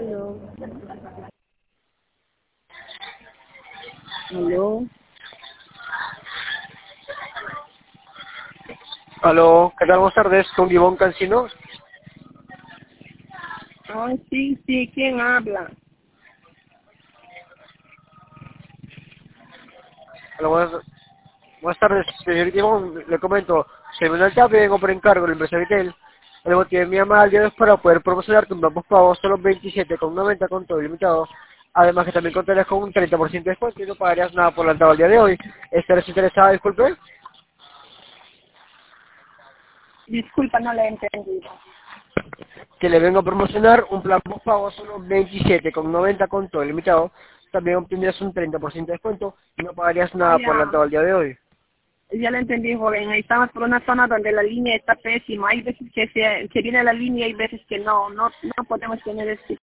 Aló. Aló. Aló, ¿qué tal? Buenas tardes, con Gibón Cancino. Ay, sí, ¿quién habla? Aló, buenas tardes, señor Gibón, le comento, soy Manuel Tapia, vengo por encargo de la empresa Vitel. El motivo de mi llamada al día de hoy es para poder promocionarte un plan postpago solo 27,90 con todo ilimitado. Además que también contarías con un 30% de descuento y no pagarías nada por adelantado al día de hoy. ¿Estarás interesada, disculpe? Disculpa, no le he entendido. Que le vengo a promocionar un plan postpago solo 27,90 con todo ilimitado. También obtendrías un 30% de descuento y no pagarías Ah, nada por adelantado al día de hoy. ya le entendí, joven. Estamos por una zona donde la línea está pésima. Hay veces que se viene la línea y hay veces que no podemos tener este